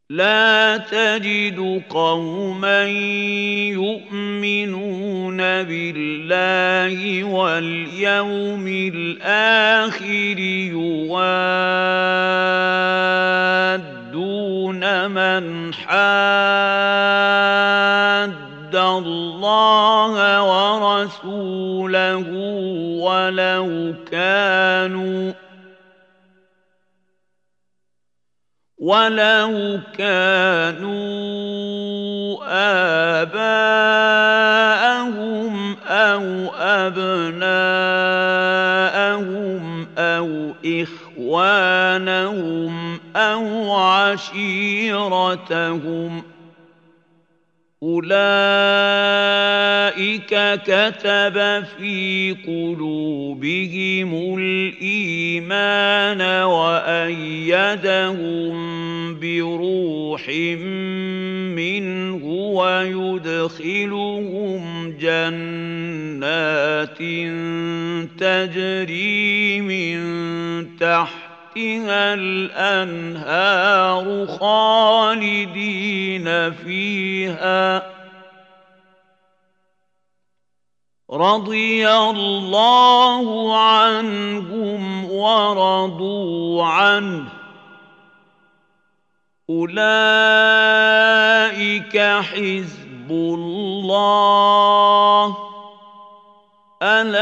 لا تجد قوما يؤمنون بالله واليوم الآخر يوادون من حاد الله ورسوله ولو كانوا آباءهم أو أبناءهم أو إخوانهم أو عشيرتهم أولئك كتب في قلوبهم الإيمان وأيدهم بروح منه ويدخلهم جنات تجري من تحتها الأنهار خالدين فيها رضي الله عنهم ورضوا عنه أولئك حزب الله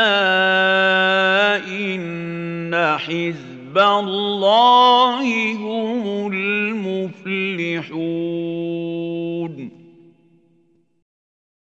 ألا إن حزب الله